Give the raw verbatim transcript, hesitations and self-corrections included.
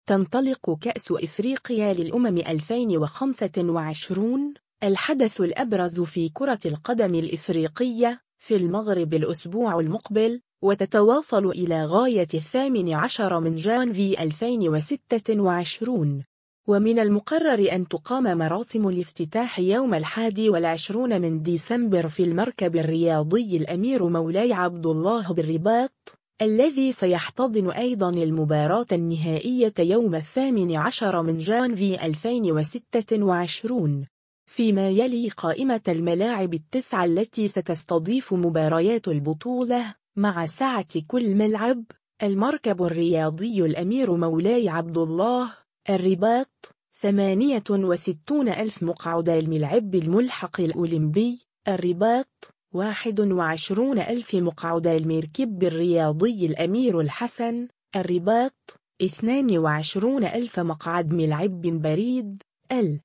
تنطلق كأس إفريقيا للأمم ألفين وخمسة وعشرين، الحدث الأبرز في كرة القدم الإفريقية، في المغرب الأسبوع المقبل، وتتواصل إلى غاية الثامن عشر من جانفي ألفين وستة وعشرين. ومن المقرر أن تقام مراسم الافتتاح يوم الحادي والعشرون من ديسمبر في المركب الرياضي الأمير مولاي عبد الله بالرباط، الذي سيحتضن أيضا المباراة النهائية يوم الثامن عشر من جانفي ألفين وستة وعشرين. فيما يلي قائمة الملاعب التسعة التي ستستضيف مباريات البطولة، مع سعة كل ملعب: المركب الرياضي الأمير مولاي عبد الله، الرباط، ثمانية وستون ألف مقعد. الملعب الملحق الأولمبي، الرباط، واحد وعشرون ألف مقعد. المركب الرياضي الأمير الحسن، الرباط، اثنان وعشرون ألف مقعد. ملعب بريد، ال